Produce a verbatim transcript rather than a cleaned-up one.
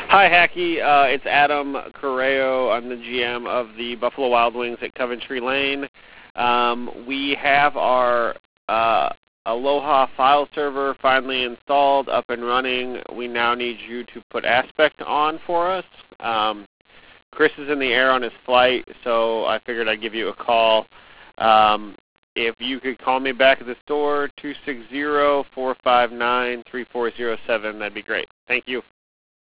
Hi, Hacky. Uh, it's Adam Correo. I'm the G M of the Buffalo Wild Wings at Coventry Lane. Um, we have our uh, Aloha file server finally installed, up and running. We now need you to put Aspect on for us. Um, Chris is in the air on his flight, so I figured I'd give you a call. Um, if you could call me back at the store, two six zero, four five nine, three four zero seven, that'd be great. Thank you.